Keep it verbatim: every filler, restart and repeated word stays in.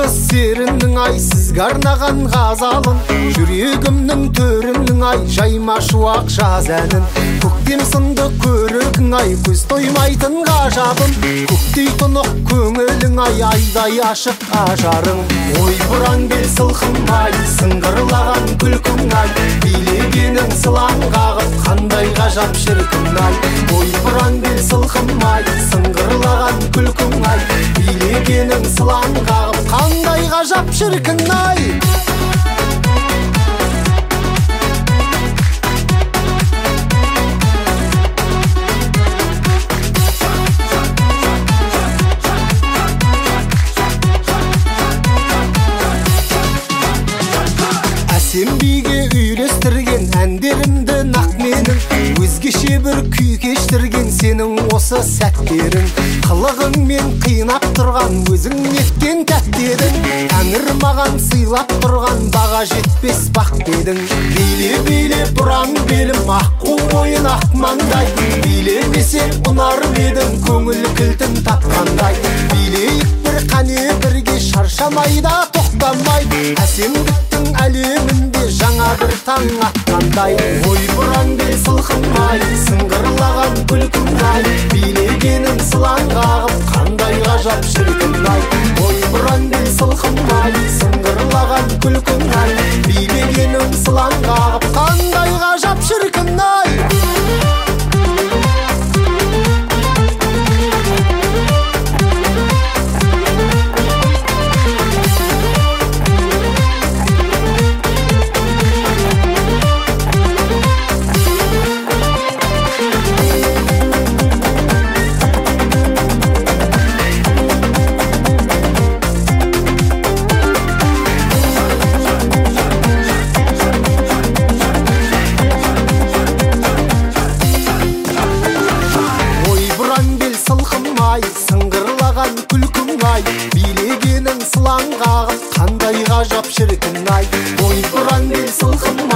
Тамшы серінің ай сізге арнаған ғазалын, жүрегімнің төрінің ай жайма шуақ жаз әнін. Көктем сынды көрігің ай көз тоймайтын ғажабын, көктей тұнық көңілің ай айдай ашық ажарың. Ой бұран бел сылқым ай сыңғырлаған күлкің ай, билегенің сылаң қағып қандай ғажап шіркін ай. Ой бұран бел сылқым ай сыңғырлаған күлкің ай, билегенің сылаң қағып қандай ғажап шіркін ай. Сен биге үйлестірген әндерімді нақ менің, өзгеше бір күй кештірген сенің осы сәттерің. Қылығыңмен қинап тұрған өзің неткен тәттедің, тәңір маған сыйлап тұрған баға жетпес бақ дедің. Биле-биле бұран белім аққу ойын ақ маңдай, билемесе ұнар едің көңіл кілтін тапқандай. Билейік бір қане бірге шаршамайда тоқтамай, әсемдіктің әлемінде жаңа бір таң атқандай. Ой бұран бел сылқым ай сыңғырлаған күлкің ай, билегенің сылаң қағып қандай ғажап шіркін ай. Ой бұран бел сылқым ай сыңғырлаған күлкің ай, билегенің сылаң қағып қандай ғажап шіркін ай. Сыңғырлаған күлкің ай, билегенің сылаң қағып қандай ғажап шіркін ай. Ой бұран бел сылқым